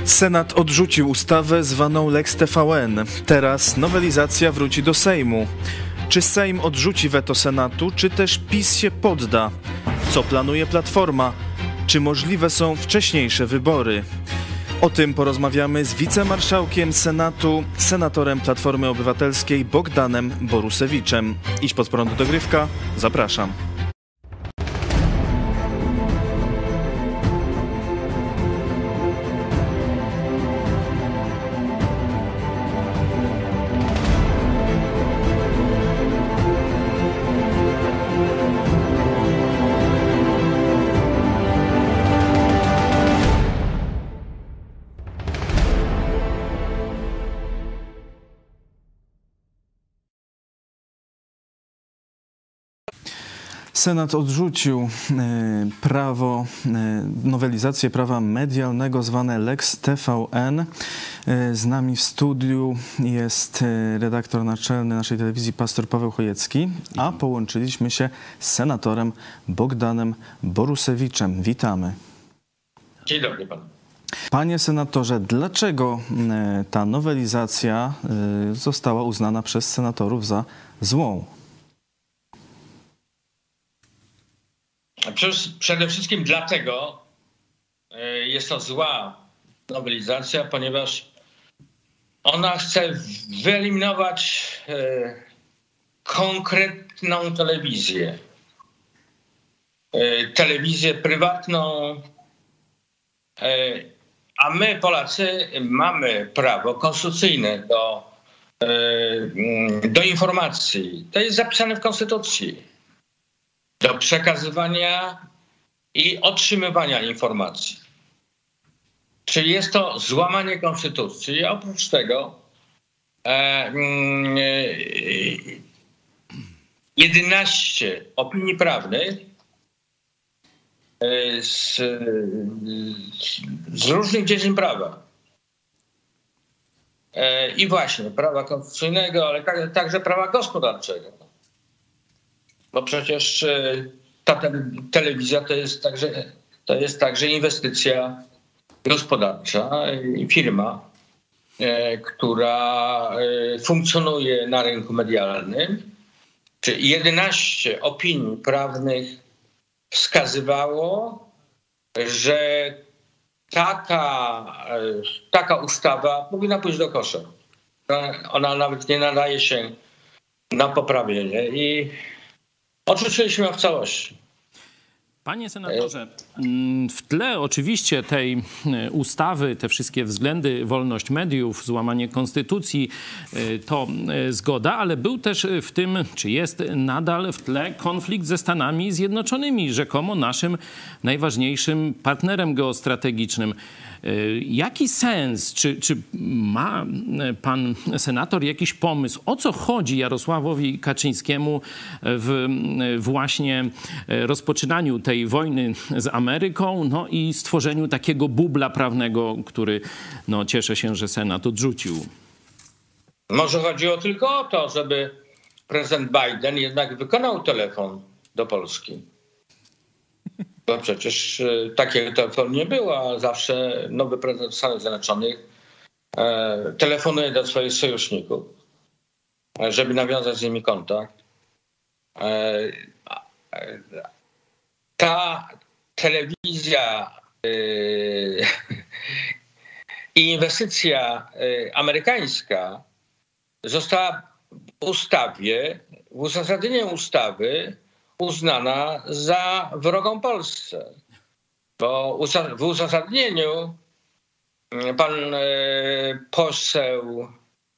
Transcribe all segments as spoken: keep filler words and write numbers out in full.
Senat odrzucił ustawę zwaną Lex T V N. Teraz nowelizacja wróci do Sejmu. Czy Sejm odrzuci weto Senatu, czy też PiS się podda? Co planuje Platforma? Czy możliwe są wcześniejsze wybory? O tym porozmawiamy z wicemarszałkiem Senatu, senatorem Platformy Obywatelskiej Bogdanem Borusewiczem. Idź pod prąd dogrywka, zapraszam. Senat odrzucił prawo, nowelizację prawa medialnego zwane Lex T V N. Z nami w studiu jest redaktor naczelny naszej telewizji pastor Paweł Chojecki, a połączyliśmy się z senatorem Bogdanem Borusewiczem. Witamy. Dzień dobry panu. Panie senatorze, dlaczego ta nowelizacja została uznana przez senatorów za złą? Przede wszystkim dlatego jest to zła nowelizacja, ponieważ ona chce wyeliminować konkretną telewizję. Telewizję prywatną, a my Polacy mamy prawo konstytucyjne do, do informacji. To jest zapisane w Konstytucji. Do przekazywania i otrzymywania informacji. Czyli jest to złamanie konstytucji, a oprócz tego e, jedenaście opinii prawnych e, z, z różnych dziedzin prawa. E, I właśnie prawa konstytucyjnego, ale tak, także prawa gospodarczego. Bo przecież ta telewizja to jest także, to jest także inwestycja gospodarcza i firma, która funkcjonuje na rynku medialnym. Czyli jedenaście opinii prawnych wskazywało, że taka, taka ustawa powinna pójść do kosza. Ona nawet nie nadaje się na poprawienie i odrzuciliśmy ją w całości. Panie senatorze, w tle oczywiście tej ustawy, te wszystkie względy, wolność mediów, złamanie konstytucji, to zgoda, ale był też w tym, czy jest nadal w tle konflikt ze Stanami Zjednoczonymi, rzekomo naszym najważniejszym partnerem geostrategicznym. Jaki sens, czy, czy ma pan senator jakiś pomysł, o co chodzi Jarosławowi Kaczyńskiemu w właśnie rozpoczynaniu tej wojny z Ameryką, no i stworzeniu takiego bubla prawnego, który, no, cieszę się, że Senat odrzucił? Może chodziło tylko o to, żeby prezydent Biden jednak wykonał telefon do Polski. Bo przecież takiego telefonu nie było, a zawsze nowy prezydent Stanów Zjednoczonych e, telefonuje do swoich sojuszników, żeby nawiązać z nimi kontakt. E, e, ta telewizja e, i inwestycja e, amerykańska została w ustawie, w uzasadnieniu ustawy uznana za wrogą Polsce. Bo w uzasadnieniu pan poseł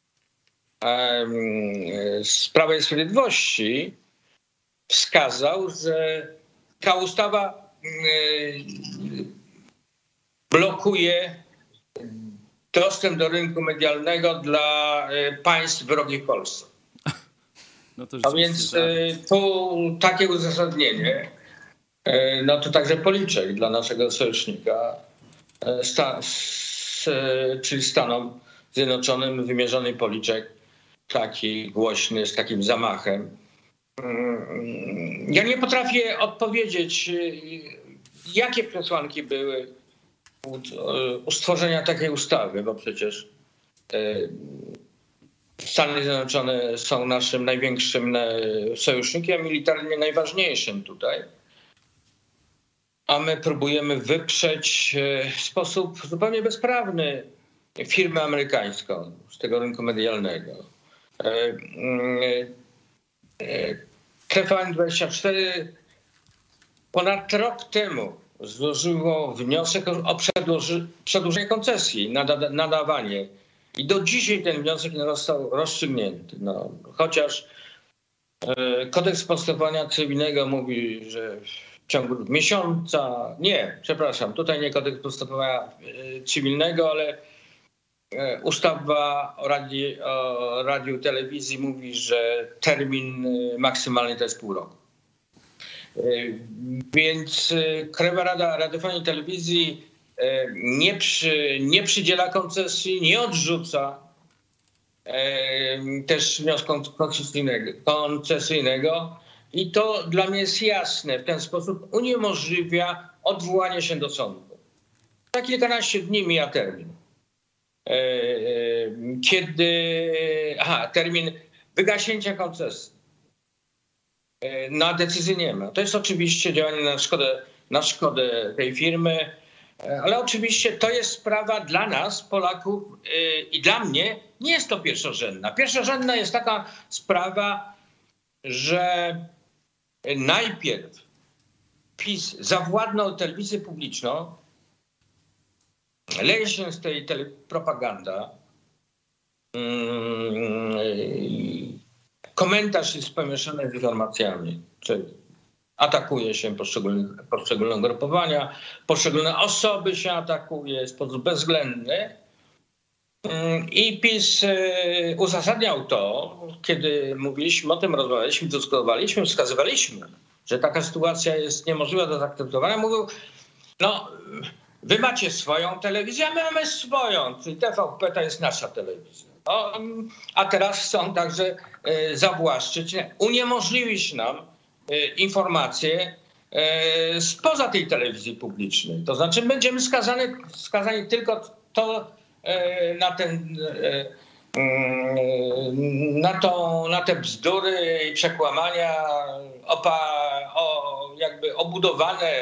z Prawa i Sprawiedliwości wskazał, że ta ustawa blokuje dostęp do rynku medialnego dla państw wrogich Polsce. No to A więc tu takie uzasadnienie, no to także policzek dla naszego sojusznika, sta, s, czyli Stanom Zjednoczonym wymierzony policzek, taki głośny, z takim zamachem. Ja nie potrafię odpowiedzieć, jakie przesłanki były stworzenia takiej ustawy, bo przecież Stany Zjednoczone są naszym największym sojusznikiem, militarnie najważniejszym tutaj. A my próbujemy wyprzeć w sposób zupełnie bezprawny firmę amerykańską z tego rynku medialnego. T V N dwadzieścia cztery ponad rok temu złożyło wniosek o przedłuży, przedłużenie koncesji, nada, nadawanie. I do dzisiaj ten wniosek nie został rozstrzygnięty. No, chociaż kodeks postępowania cywilnego mówi, że w ciągu miesiąca, nie, przepraszam, tutaj nie kodeks postępowania cywilnego, ale ustawa o radiu, o radiu i telewizji mówi, że termin maksymalny to jest pół roku. Więc Krajowa Rada Radiofonii i Telewizji nie, przy, nie przydziela koncesji, nie odrzuca też wniosku koncesyjnego, koncesyjnego. I to dla mnie jest jasne. W ten sposób uniemożliwia odwołanie się do sądu. Za kilkanaście dni mija termin. Kiedy... Aha, termin wygaśnięcia koncesji. Na decyzję nie ma. To jest oczywiście działanie na szkodę, na szkodę tej firmy, ale oczywiście to jest sprawa dla nas, Polaków, i dla mnie nie jest to pierwszorzędna. Pierwszorzędna jest taka sprawa, że najpierw PiS zawładnął telewizję publiczną, leje się z tej tele- propaganda, yy, komentarz jest pomieszany z informacjami, czyli atakuje się poszczególne, poszczególne ugrupowania, poszczególne osoby się atakuje w sposób bezwzględny. I PiS uzasadniał to, kiedy mówiliśmy o tym, rozmawialiśmy, dyskutowaliśmy, wskazywaliśmy, że taka sytuacja jest niemożliwa do zaakceptowania. Mówił, no wy macie swoją telewizję, a my mamy swoją, czyli T V P to jest nasza telewizja. No, a teraz chcą także zawłaszczyć, uniemożliwić nam informacje spoza tej telewizji publicznej. To znaczy będziemy skazani, skazani tylko to na ten, na, to, na te bzdury i przekłamania opa, o, jakby obudowane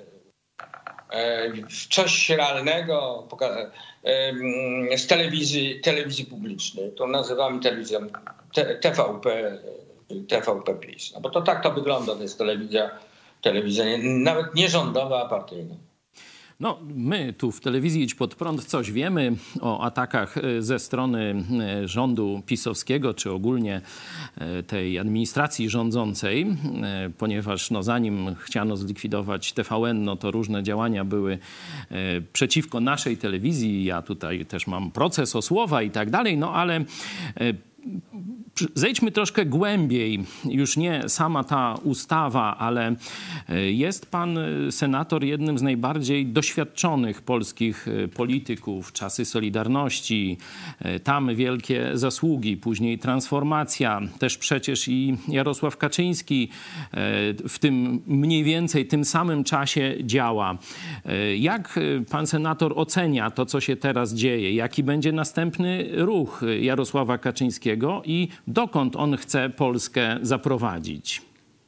w coś realnego z telewizji, telewizji publicznej. To nazywamy telewizją T V P, T V P PiS. No bo to tak to wygląda, to jest telewizja, telewizja nie, nawet nierządowa, a partyjna. No, my tu w telewizji Idź Pod Prąd coś wiemy o atakach ze strony rządu pisowskiego, czy ogólnie tej administracji rządzącej, ponieważ no, zanim chciano zlikwidować T V N, no to różne działania były przeciwko naszej telewizji. Ja tutaj też mam proces o słowa i tak dalej, no ale... Zejdźmy troszkę głębiej, już nie sama ta ustawa, ale jest pan senator jednym z najbardziej doświadczonych polskich polityków. Czasy Solidarności, tam wielkie zasługi, później transformacja, też przecież i Jarosław Kaczyński w tym mniej więcej tym samym czasie działa. Jak pan senator ocenia to, co się teraz dzieje? Jaki będzie następny ruch Jarosława Kaczyńskiego i dokąd on chce Polskę zaprowadzić?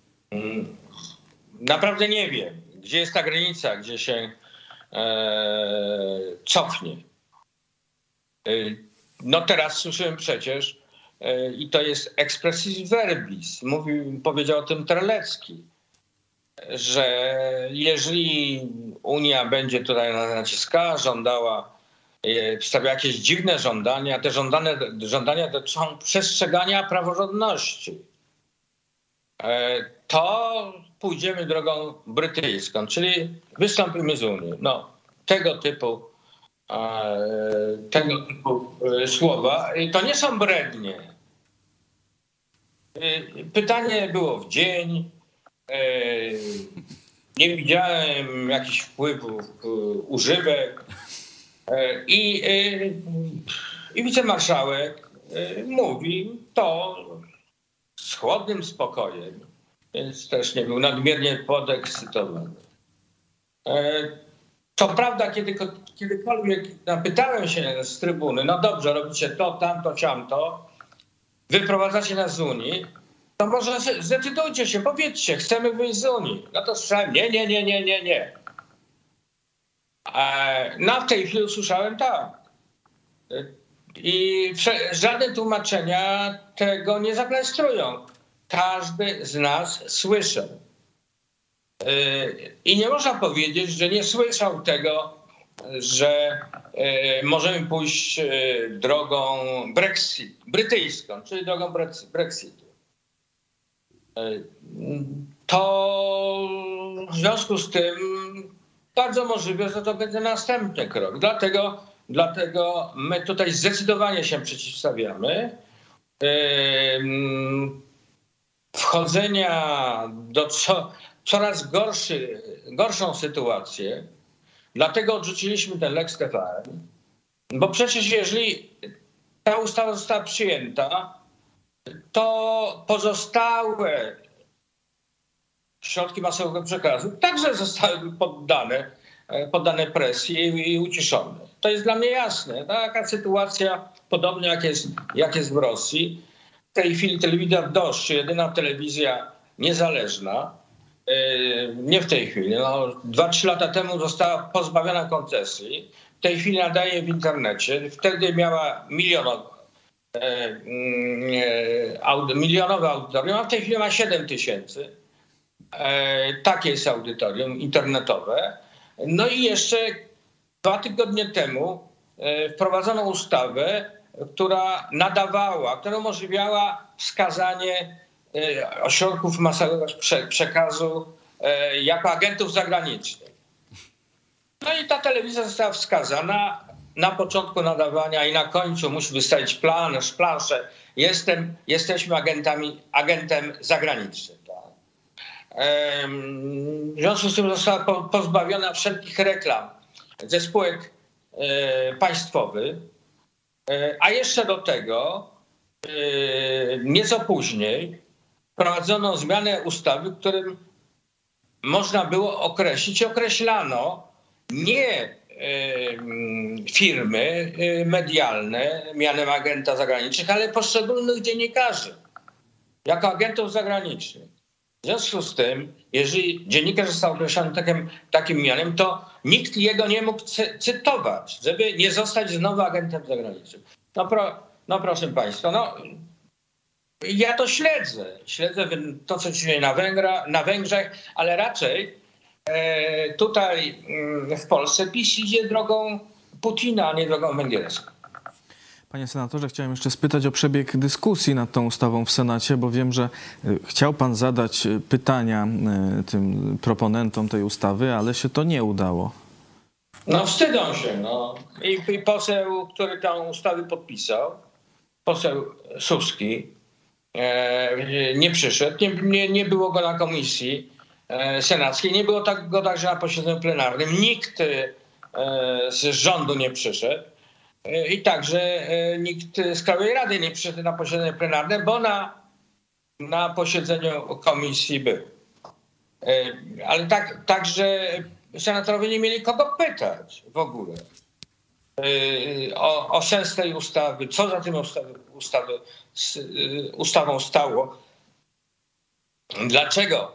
Naprawdę nie wiem, gdzie jest ta granica, gdzie się e, cofnie. E, no teraz słyszymy przecież, e, i to jest expressis verbis, mówił, powiedział o tym Terlecki, że jeżeli Unia będzie tutaj naciskała, żądała, wstawia jakieś dziwne żądania. Te żądane, żądania dotyczą przestrzegania praworządności. To pójdziemy drogą brytyjską, czyli wystąpimy z Unii. No, tego typu, tego typu słowa. I to nie są brednie. Pytanie było w dzień. Nie widziałem jakichś wpływów używek. I, i wicemarszałek mówi to z chłodnym spokojem, więc też nie był nadmiernie podekscytowany. Co prawda, kiedy, kiedykolwiek napytałem się z trybuny, no dobrze, robicie to, tamto, ciamto, wyprowadzacie nas z Unii, to może zdecydujcie się, powiedzcie, chcemy wyjść z Unii. No to słyszałem, nie, nie, nie, nie, nie, nie. No w tej chwili usłyszałem tak. I żadne tłumaczenia tego nie zaklejstrują. Każdy z nas słyszał. I nie można powiedzieć, że nie słyszał tego, że możemy pójść drogą Brexit, brytyjską, czyli drogą Brexitu. To w związku z tym bardzo możliwe, że to będzie następny krok. Dlatego, dlatego my tutaj zdecydowanie się przeciwstawiamy. Wchodzenia do co, coraz gorszy, gorszą sytuację. Dlatego odrzuciliśmy ten Lex T V N. Bo przecież jeżeli ta ustawa została przyjęta, to pozostałe środki masowego przekazu także zostały poddane, poddane presji i uciszone. To jest dla mnie jasne. Taka sytuacja, podobnie jak jest, jak jest w Rosji. W tej chwili telewizja Dość, jedyna telewizja niezależna, nie w tej chwili, no, dwa, trzy lata temu została pozbawiona koncesji. W tej chwili nadaje w internecie. Wtedy miała milionowe, milionowe audytorium, a w tej chwili ma siedem tysięcy. Takie jest audytorium internetowe. No i jeszcze dwa tygodnie temu wprowadzono ustawę, która nadawała, która umożliwiała wskazanie ośrodków masowego przekazu jako agentów zagranicznych. No i ta telewizja została wskazana na początku nadawania i na końcu musi wystawić plan, planszę. Jestem, jesteśmy agentami, agentem zagranicznym. Tak? W związku z tym została pozbawiona wszelkich reklam ze spółek państwowych, a jeszcze do tego nieco później wprowadzono zmianę ustawy, w którym można było określić, określano nie firmy medialne mianem agenta zagranicznych, ale poszczególnych dziennikarzy jako agentów zagranicznych. W związku z tym, jeżeli dziennikarz został określony takim, takim mianem, to nikt jego nie mógł cytować, żeby nie zostać znowu agentem zagranicznym. No, pro, no proszę państwa, no ja to śledzę. Śledzę to, co się dzieje na, Węgra, na Węgrzech, ale raczej e, tutaj w Polsce PiS idzie drogą Putina, a nie drogą węgierską. Panie senatorze, chciałem jeszcze spytać o przebieg dyskusji nad tą ustawą w Senacie, bo wiem, że chciał pan zadać pytania tym proponentom tej ustawy, ale się to nie udało. No wstydzą się. No. I, i poseł, który tę ustawę podpisał, poseł Suski, e, nie przyszedł. Nie, nie, nie było go na komisji e, senackiej, nie było tak, go także na posiedzeniu plenarnym. Nikt e, z rządu nie przyszedł. I także nikt z Krajowej Rady nie przyszedł na posiedzenie plenarne, bo na, na posiedzeniu komisji był. Ale tak, także senatorowie nie mieli kogo pytać w ogóle o, o sens tej ustawy, co za tym ustawy, ustawy, ustawą stało. Dlaczego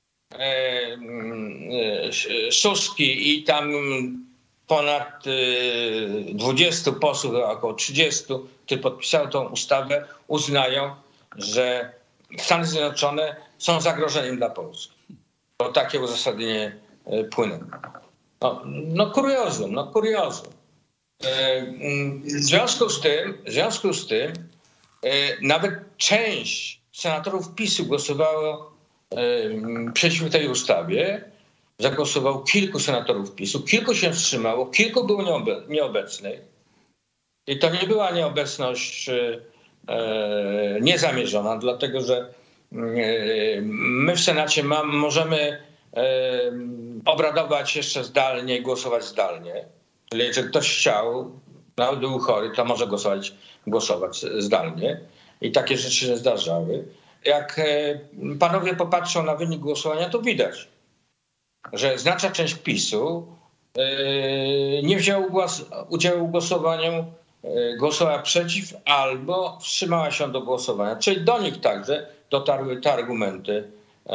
Suski i tam ponad dwudziestu posłów, około trzydziestu, którzy podpisały tą ustawę, uznają, że Stany Zjednoczone są zagrożeniem dla Polski. Bo takie uzasadnienie płyną. No, no kuriozum, no kuriozum. W związku z tym, w związku z tym nawet część senatorów PiS-u głosowało przeciw tej ustawie. Zagłosowało kilku senatorów PiS-u, kilku się wstrzymało, kilku było nieobe- nieobecnych. I to nie była nieobecność e, niezamierzona, dlatego że e, my w Senacie ma, możemy e, obradować jeszcze zdalnie i głosować zdalnie. Czyli jeżeli ktoś chciał, nawet był chory, to może głosować, głosować zdalnie. I takie rzeczy się zdarzały. Jak e, panowie popatrzą na wynik głosowania, to widać, że znaczna część PiS-u nie wzięła głos, udziału w głosowaniu, głosowała przeciw albo wstrzymała się do głosowania. Czyli do nich także dotarły te argumenty,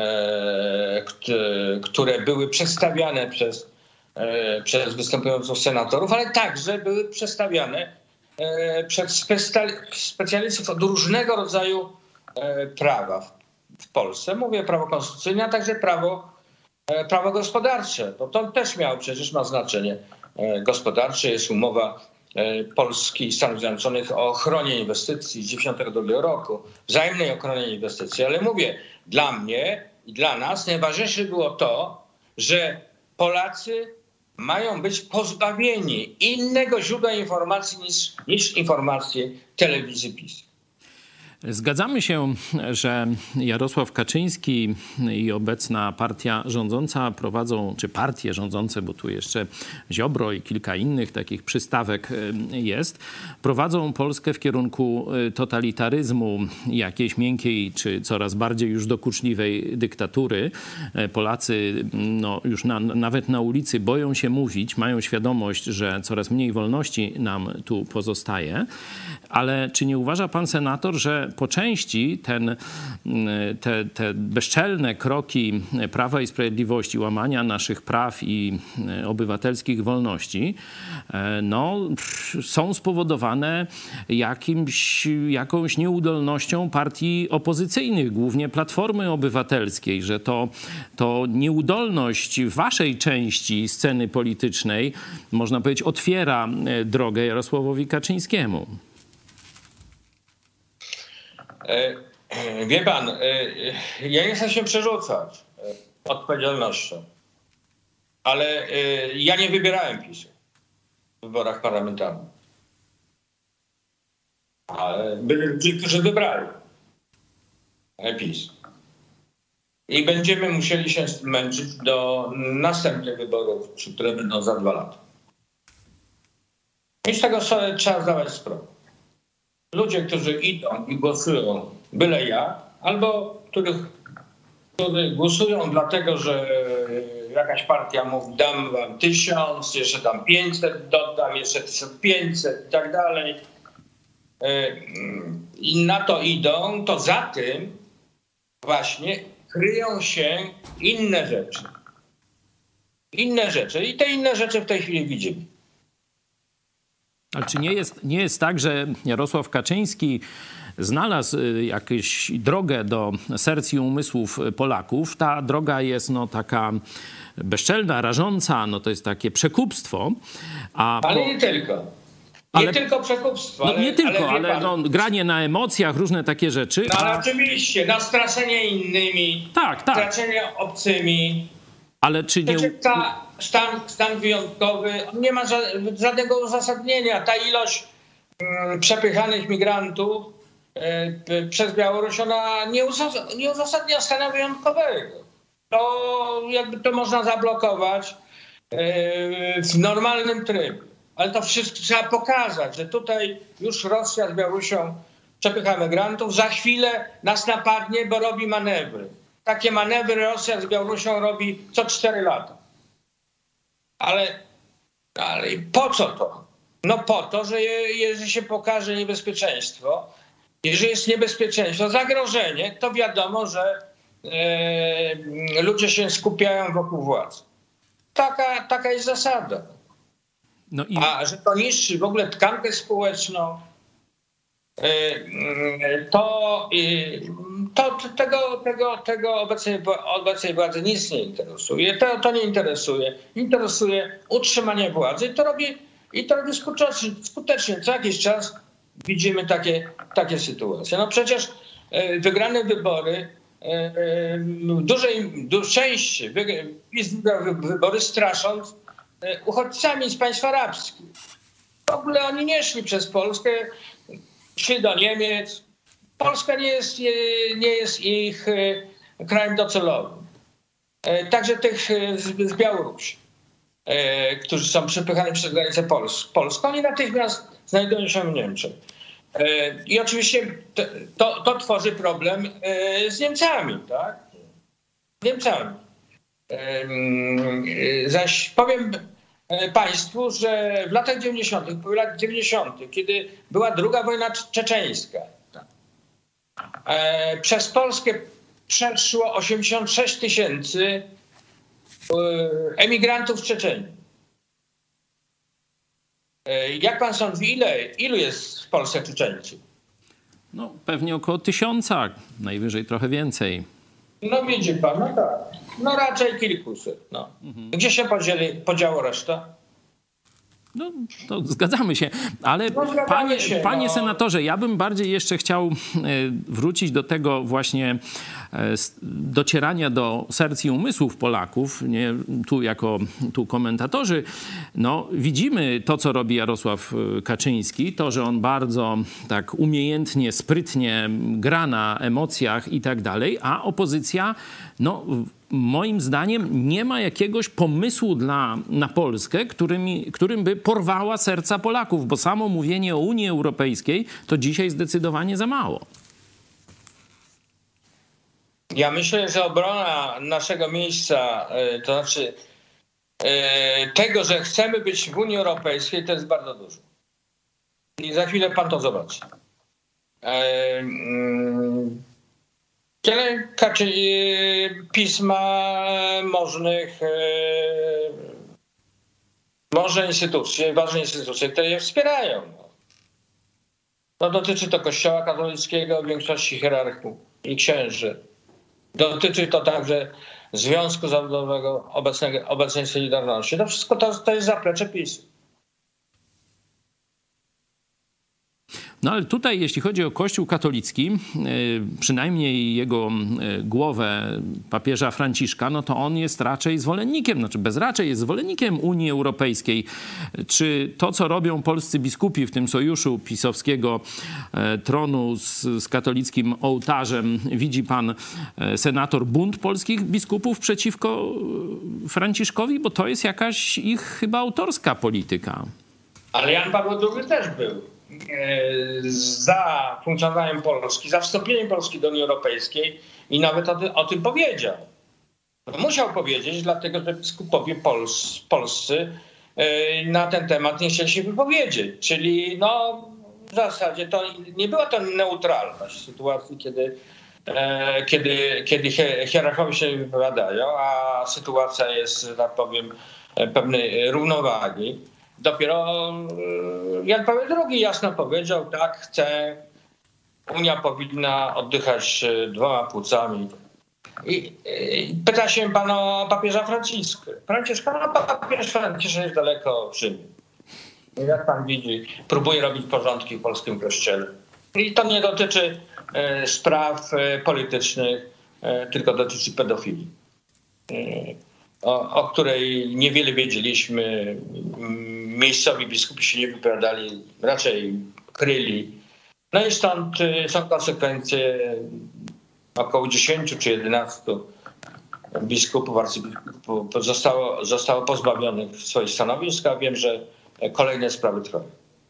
które były przedstawiane przez, przez występujących senatorów, ale także były przedstawiane przez specjalistów od różnego rodzaju prawa w Polsce. Mówię prawo konstytucyjne, a także prawo, prawo gospodarcze. Bo to też miało przecież ma znaczenie gospodarcze. Jest umowa Polski i Stanów Zjednoczonych o ochronie inwestycji z tysiąc dziewięćset dziewięćdziesiątego drugiego roku, wzajemnej ochronie inwestycji. Ale mówię, dla mnie i dla nas najważniejsze było to, że Polacy mają być pozbawieni innego źródła informacji niż, niż informacje telewizji PiS. Zgadzamy się, że Jarosław Kaczyński i obecna partia rządząca prowadzą, czy partie rządzące, bo tu jeszcze Ziobro i kilka innych takich przystawek jest, prowadzą Polskę w kierunku totalitaryzmu, jakiejś miękkiej, czy coraz bardziej już dokuczliwej dyktatury. Polacy no, już na, nawet na ulicy boją się mówić, mają świadomość, że coraz mniej wolności nam tu pozostaje. Ale czy nie uważa pan senator, że po części ten, te, te bezczelne kroki Prawa i Sprawiedliwości, łamania naszych praw i obywatelskich wolności, no, są spowodowane jakimś, jakąś nieudolnością partii opozycyjnych, głównie Platformy Obywatelskiej, że to, to nieudolność waszej części sceny politycznej, można powiedzieć, otwiera drogę Jarosławowi Kaczyńskiemu? Wie pan, ja nie chcę się przerzucać odpowiedzialnością, ale ja nie wybierałem PiS-u w wyborach parlamentarnych. Ale byli ludzie, którzy wybrali PiS. I będziemy musieli się męczyć do następnych wyborów, które będą za dwa lata. I z tego sobie trzeba zdawać sprawę. Ludzie, którzy idą i głosują byle jak, albo których, którzy głosują dlatego, że jakaś partia mówi, dam wam tysiąc, jeszcze tam pięćset, dodam jeszcze tysiąc pięćset i tak dalej. I na to idą, to za tym właśnie kryją się inne rzeczy. Inne rzeczy. I te inne rzeczy w tej chwili widzimy. Ale czy nie jest, nie jest tak, że Jarosław Kaczyński znalazł jakąś drogę do serc i umysłów Polaków? Ta droga jest no, taka bezczelna, rażąca, no to jest takie przekupstwo. A ale po... nie tylko. Nie ale... tylko przekupstwo. No ale, nie tylko, ale, ale no, granie na emocjach, różne takie rzeczy. No ale a... oczywiście, nastraszenie innymi, tak, tak. straszenie obcymi. Ale czy nie... Ta, stan, stan wyjątkowy nie ma żadnego uzasadnienia. Ta ilość mm, przepychanych migrantów y, przez Białoruś, ona nie, uzas- nie uzasadnia stanu wyjątkowego. To jakby to można zablokować y, w normalnym trybie. Ale to wszystko trzeba pokazać, że tutaj już Rosja z Białorusią przepycha migrantów. Za chwilę nas napadnie, bo robi manewry. Takie manewry Rosja z Białorusią robi co cztery lata. Ale, ale po co to? No po to, że je, jeżeli się pokaże niebezpieczeństwo, jeżeli jest niebezpieczeństwo, zagrożenie, to wiadomo, że e, ludzie się skupiają wokół władzy. Taka, taka jest zasada. No i... A że to niszczy w ogóle tkankę społeczną, To, to tego, tego, tego obecnej, obecnej władzy nic nie interesuje. To, to nie interesuje. Interesuje utrzymanie władzy i to robi, i to robi skutecznie, skutecznie. Co jakiś czas widzimy takie, takie sytuacje. No przecież wygrane wybory w dużej części wygrał wybory strasząc uchodźcami z państw arabskich. W ogóle oni nie szli przez Polskę, szli do Niemiec. Polska nie jest, nie jest ich krajem docelowym. Także tych z Białorusi, którzy są przepychani przez granicę polską, oni natychmiast znajdują się w Niemczech. I oczywiście to, to tworzy problem z Niemcami, tak? Niemcami. Zaś powiem państwu, że w latach dziewięćdziesiątych, po latach dziewięćdziesiątych, kiedy była druga wojna czeczeńska, przez Polskę przeszło osiemdziesiąt sześć tysięcy emigrantów z Czeczenii. Jak pan sądzi, ile, ilu jest w Polsce Czeczeńców? No pewnie około tysiąca, najwyżej trochę więcej. No widzi pan, no tak. No raczej kilkuset. No. Mhm. Gdzie się podzieli, podziało reszta? No, to zgadzamy się, ale no, zgadzamy panie, się, panie no. senatorze, ja bym bardziej jeszcze chciał wrócić do tego właśnie docierania do serc i umysłów Polaków, nie tu jako tu komentatorzy. No, widzimy to, co robi Jarosław Kaczyński, to, że on bardzo tak umiejętnie, sprytnie gra na emocjach i tak dalej, a opozycja, no moim zdaniem nie ma jakiegoś pomysłu dla, na Polskę, którym, którym by porwała serca Polaków, bo samo mówienie o Unii Europejskiej to dzisiaj zdecydowanie za mało. Ja myślę, że obrona naszego miejsca, to znaczy tego, że chcemy być w Unii Europejskiej, to jest bardzo dużo. I za chwilę pan to zobaczy. Wiele pisma możnych, może instytucje, ważne instytucje, które je wspierają. No, dotyczy to Kościoła katolickiego, większości hierarchów i księży. Dotyczy to także Związku Zawodowego, obecnej, obecnej Solidarności. To wszystko to, to jest zaplecze PiS. No ale tutaj, jeśli chodzi o Kościół katolicki, przynajmniej jego głowę, papieża Franciszka, no to on jest raczej zwolennikiem, znaczy bez raczej jest zwolennikiem Unii Europejskiej. Czy to, co robią polscy biskupi w tym sojuszu pisowskiego tronu z, z katolickim ołtarzem, widzi pan senator bunt polskich biskupów przeciwko Franciszkowi? Bo to jest jakaś ich chyba autorska polityka. Ale Jan Paweł drugi też był za funkcjonowaniem Polski, za wstąpieniem Polski do Unii Europejskiej i nawet o, ty, o tym powiedział. Musiał powiedzieć, dlatego że biskupowie pols, polscy na ten temat nie chcieli się wypowiedzieć. Czyli no, w zasadzie to nie była to neutralność w sytuacji, kiedy, kiedy, kiedy hierarchowie się wypowiadają, a sytuacja jest, że tak powiem, pewnej równowagi. Dopiero Jan Paweł drugi jasno powiedział, tak, chce, Unia powinna oddychać dwoma płucami. I, i pyta się pan o papieża Franciszka. Franciszka, no papież Franciszek jest daleko przy nim. Jak pan widzi, próbuje robić porządki w polskim kościele. I to nie dotyczy e, spraw e, politycznych, e, tylko dotyczy pedofilii. E, O, o której niewiele wiedzieliśmy. Miejscowi biskupi się nie wypowiadali, raczej kryli. No i stąd są konsekwencje. Około dziesięciu czy jedenastu biskupów, arcybiskupów zostało, zostało pozbawionych swoich stanowisk, a wiem, że kolejne sprawy trwają.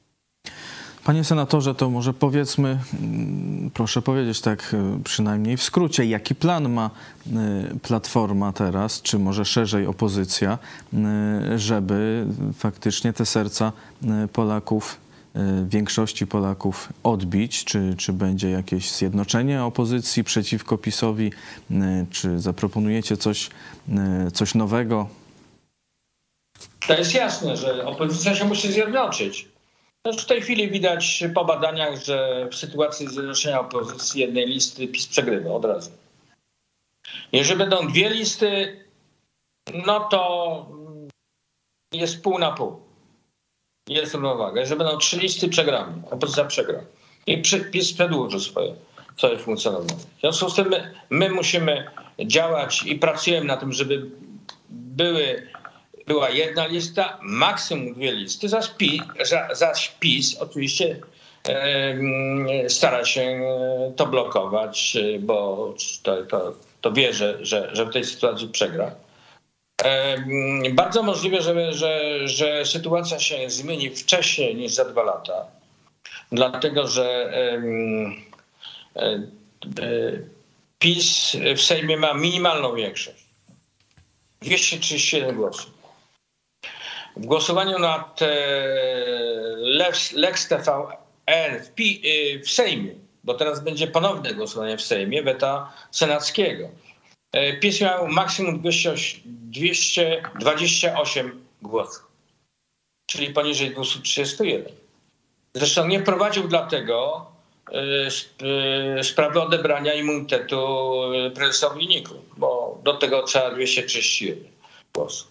Panie senatorze, to może powiedzmy, proszę powiedzieć tak przynajmniej w skrócie, jaki plan ma Platforma teraz, czy może szerzej opozycja, żeby faktycznie te serca Polaków, większości Polaków odbić? Czy, czy będzie jakieś zjednoczenie opozycji przeciwko PiS-owi? Czy zaproponujecie coś, coś nowego? To jest jasne, że opozycja się musi zjednoczyć. W tej chwili widać po badaniach, że w sytuacji zjednoczenia opozycji jednej listy PiS przegrywa od razu. Jeżeli będą dwie listy, no to jest pół na pół. Jest równowaga. Jeżeli będą trzy listy, przegramy. Opozycja przegra. I PiS przedłuży swoje, swoje funkcjonowanie. W związku z tym my, my musimy działać i pracujemy na tym, żeby były była jedna lista, maksimum dwie listy, zaś PiS, zaś PiS oczywiście e, stara się to blokować, bo to, to, to wie, że, że, że w tej sytuacji przegra. E, bardzo możliwe, że, że, że sytuacja się zmieni wcześniej niż za dwa lata, dlatego że e, e, PiS w Sejmie ma minimalną większość. dwieście trzydzieści jeden głosów. w głosowaniu nad Lex T V N w, w Sejmie, bo teraz będzie ponowne głosowanie w Sejmie, weta senackiego. PiS miał maksimum dwieście dwadzieścia osiem głosów, czyli poniżej dwieście trzydzieści jeden. Zresztą nie wprowadził dlatego sprawy odebrania immunitetu prezesowi N I K-u, bo do tego trzeba dwieście trzydzieści jeden głosów.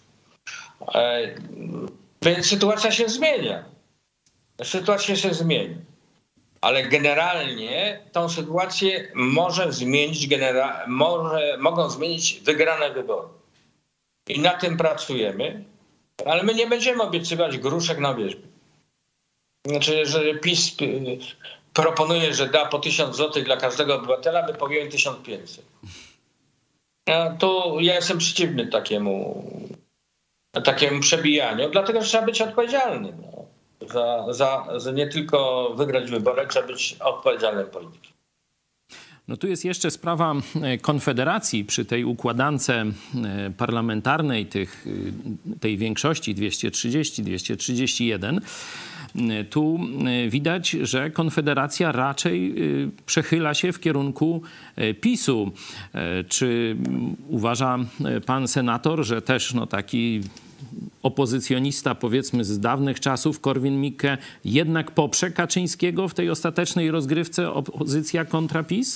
Więc sytuacja się zmienia. Sytuacja się zmieni. Ale generalnie tą sytuację może zmienić genera- może, mogą zmienić wygrane wybory. I na tym pracujemy, ale my nie będziemy obiecywać gruszek na wierzbie. Znaczy, jeżeli PiS proponuje, że da po tysiąc złotych dla każdego obywatela, my powiemy tysiąc pięćset. Ja, to ja jestem przeciwny takiemu, takiemu przebijaniu, dlatego że trzeba być odpowiedzialnym. No. Za, za, za nie tylko wygrać wybory, trzeba być odpowiedzialnym politykiem. No tu jest jeszcze sprawa Konfederacji przy tej układance parlamentarnej tych, tej większości dwieście trzydzieści, dwieście trzydzieści jeden. Tu widać, że Konfederacja raczej przechyla się w kierunku PiSu. Czy uważa pan senator, że też no taki opozycjonista, powiedzmy z dawnych czasów, Korwin-Mikke, jednak poprze Kaczyńskiego w tej ostatecznej rozgrywce opozycja kontra PiS?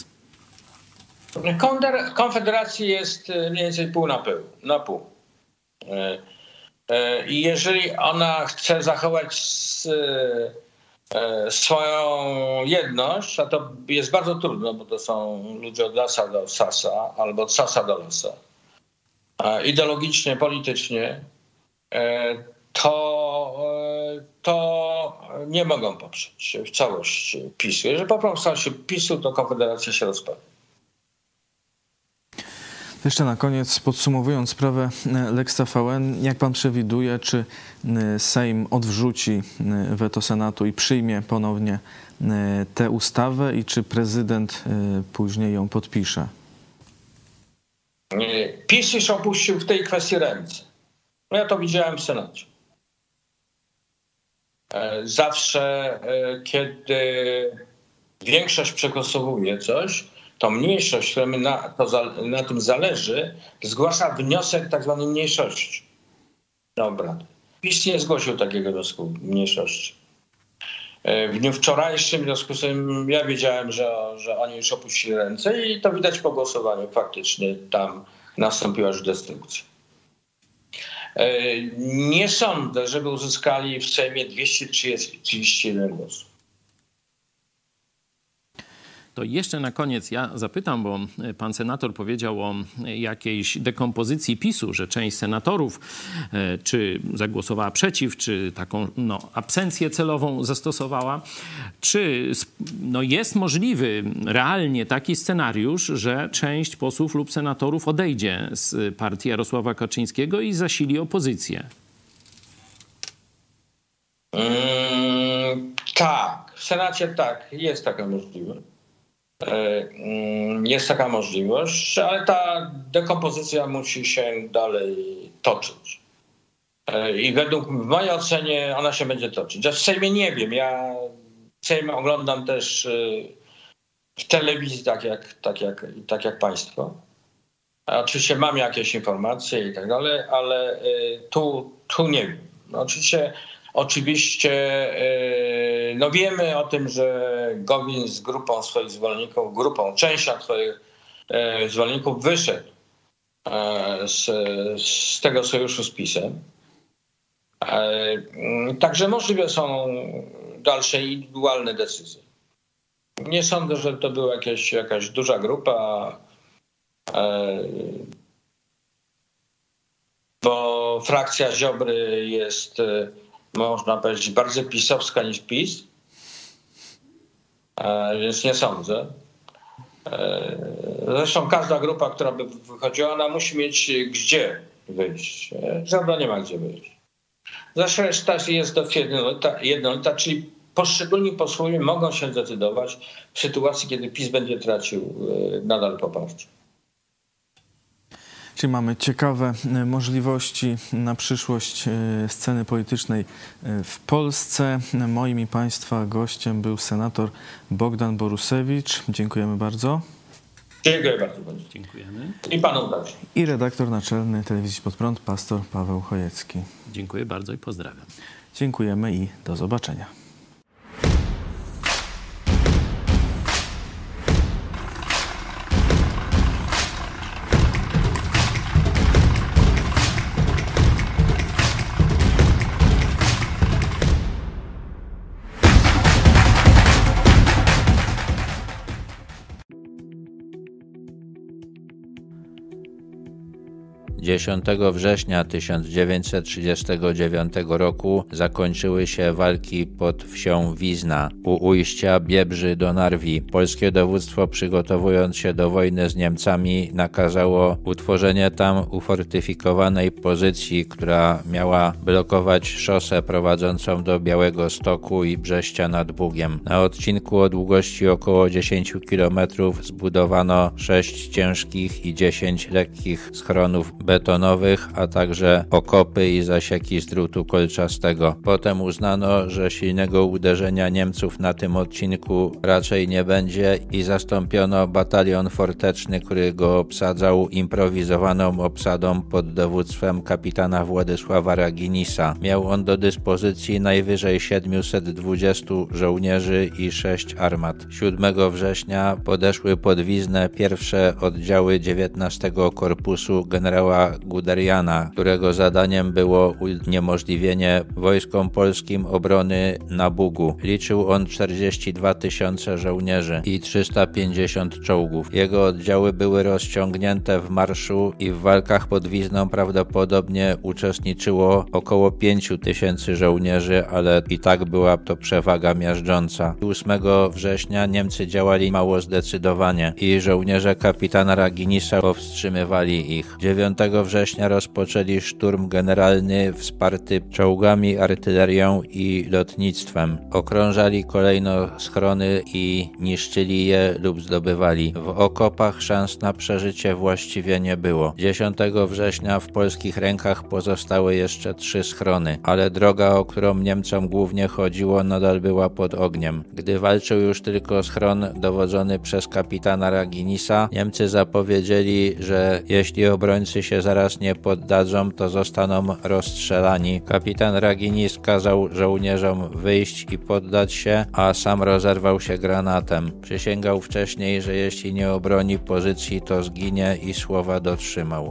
Konfederacji jest mniej więcej pół na pół. Na pół. I jeżeli ona chce zachować swoją jedność, a to jest bardzo trudno, bo to są ludzie od lasa do sasa albo od sasa do lasa, ideologicznie, politycznie, to, to nie mogą poprzeć w całości PiSu. Jeżeli poprą w całości PiSu, to Konfederacja się rozpadnie. Jeszcze na koniec, podsumowując sprawę Lex T V N, jak pan przewiduje, czy Sejm odwrzuci weto Senatu i przyjmie ponownie tę ustawę i czy prezydent później ją podpisze? PiS już opuścił w tej kwestii ręce. Ja to widziałem w Senacie. Zawsze, kiedy większość przegłosowuje coś, to mniejszość, która na, to, na tym zależy, zgłasza wniosek tak zwanej mniejszości. Dobra. PiS nie zgłosił takiego wniosku mniejszości. W dniu wczorajszym, w związku z tym ja wiedziałem, że, że oni już opuścili ręce i to widać po głosowaniu. Faktycznie tam nastąpiła już destrukcja. Nie sądzę, żeby uzyskali w Sejmie dwieście trzydzieści jeden głosów. To jeszcze na koniec ja zapytam, bo pan senator powiedział o jakiejś dekompozycji PiSu, że część senatorów czy zagłosowała przeciw, czy taką no, absencję celową zastosowała. Czy no, jest możliwy realnie taki scenariusz, że część posłów lub senatorów odejdzie z partii Jarosława Kaczyńskiego i zasili opozycję? Mm, tak, w Senacie tak, jest taka możliwość. Jest taka możliwość, ale ta dekompozycja musi się dalej toczyć. I według, w mojej ocenie ona się będzie toczyć. Ja w Sejmie nie wiem, ja Sejm oglądam też w telewizji tak jak, tak jak, tak jak państwo. Oczywiście mam jakieś informacje i tak dalej, ale tu, tu nie wiem. No oczywiście Oczywiście no wiemy o tym, że Gowin z grupą swoich zwolenników, grupą, częścią swoich zwolenników wyszedł z, z tego sojuszu z PiS-em. Także możliwe są dalsze indywidualne decyzje. Nie sądzę, że to była jakieś, jakaś duża grupa, bo frakcja Ziobry jest, można powiedzieć, bardziej pisowska niż PiS, więc nie sądzę. Zresztą każda grupa, która by wychodziła, ona musi mieć gdzie wyjść. Żadna nie ma gdzie wyjść. Zresztą reszta jest dość jednolita, jednolita, czyli poszczególni posłowie mogą się zdecydować w sytuacji, kiedy PiS będzie tracił nadal poparcie. Czyli mamy ciekawe możliwości na przyszłość sceny politycznej w Polsce. Moim i Państwa gościem był senator Bogdan Borusewicz. Dziękujemy bardzo. Dziękuję bardzo. Dziękujemy. I panu też. I redaktor naczelny Telewizji Pod Prąd, pastor Paweł Chojecki. Dziękuję bardzo i pozdrawiam. Dziękujemy i do zobaczenia. dziesiątego września tysiąc dziewięćset trzydziestego dziewiątego roku zakończyły się walki pod wsią Wizna u ujścia Biebrzy do Narwi. Polskie dowództwo, przygotowując się do wojny z Niemcami, nakazało utworzenie tam ufortyfikowanej pozycji, która miała blokować szosę prowadzącą do Białegostoku i Brześcia nad Bugiem. Na odcinku o długości około dziesięć kilometrów zbudowano sześć ciężkich i dziesięć lekkich schronów betonowych, a także okopy i zasieki z drutu kolczastego. Potem uznano, że silnego uderzenia Niemców na tym odcinku raczej nie będzie i zastąpiono batalion forteczny, który go obsadzał, improwizowaną obsadą pod dowództwem kapitana Władysława Raginisa. Miał on do dyspozycji najwyżej siedmiuset dwudziestu żołnierzy i sześć armat. siódmego września podeszły pod Wiznę pierwsze oddziały dziewiętnastego Korpusu generała Guderiana, którego zadaniem było uniemożliwienie wojskom polskim obrony na Bugu. Liczył on czterdzieści dwa tysiące żołnierzy i trzysta pięćdziesiąt czołgów. Jego oddziały były rozciągnięte w marszu i w walkach pod Wizną prawdopodobnie uczestniczyło około pięć tysięcy żołnierzy, ale i tak była to przewaga miażdżąca. ósmego września Niemcy działali mało zdecydowanie i żołnierze kapitana Raginisa powstrzymywali ich. dziewiątego września rozpoczęli szturm generalny wsparty czołgami, artylerią i lotnictwem. Okrążali kolejno schrony i niszczyli je lub zdobywali. W okopach szans na przeżycie właściwie nie było. dziesiątego września w polskich rękach pozostały jeszcze trzy schrony, ale droga, o którą Niemcom głównie chodziło, nadal była pod ogniem. Gdy walczył już tylko schron dowodzony przez kapitana Raginisa, Niemcy zapowiedzieli, że jeśli obrońcy się zaraz nie poddadzą, to zostaną rozstrzelani. Kapitan Raginis kazał żołnierzom wyjść i poddać się, a sam rozerwał się granatem. Przysięgał wcześniej, że jeśli nie obroni pozycji, to zginie i słowa dotrzymał.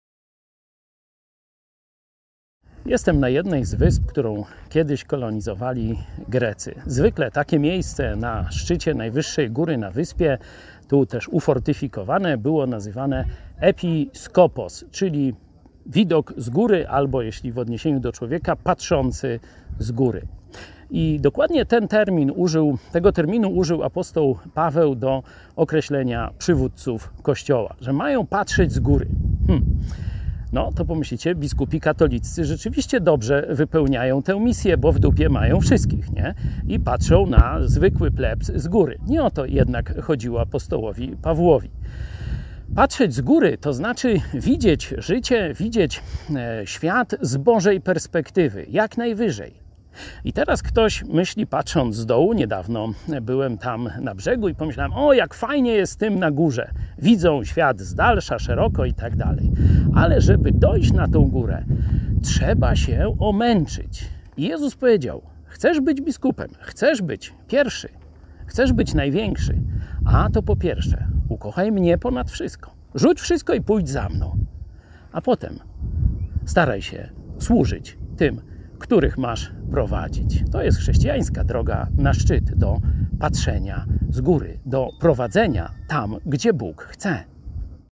Jestem na jednej z wysp, którą kiedyś kolonizowali Grecy. Zwykle takie miejsce na szczycie najwyższej góry na wyspie, tu też ufortyfikowane, było nazywane episkopos, czyli widok z góry, albo jeśli w odniesieniu do człowieka, patrzący z góry. I dokładnie ten termin użył, tego terminu użył apostoł Paweł do określenia przywódców Kościoła, że mają patrzeć z góry. Hmm. No to pomyślicie, biskupi katoliccy rzeczywiście dobrze wypełniają tę misję, bo w dupie mają wszystkich, nie? I patrzą na zwykły plebs z góry. Nie o to jednak chodziło apostołowi Pawłowi. Patrzeć z góry to znaczy widzieć życie, widzieć świat z Bożej perspektywy, jak najwyżej. I teraz ktoś myśli, patrząc z dołu, niedawno byłem tam na brzegu i pomyślałem, o jak fajnie jest tym na górze. Widzą świat z dalsza, szeroko i tak dalej. Ale żeby dojść na tą górę, trzeba się omęczyć. I Jezus powiedział, chcesz być biskupem, chcesz być pierwszy, chcesz być największy, a to po pierwsze, ukochaj mnie ponad wszystko. Rzuć wszystko i pójdź za mną. A potem staraj się służyć tym, których masz prowadzić. To jest chrześcijańska droga na szczyt, do patrzenia z góry, do prowadzenia tam, gdzie Bóg chce.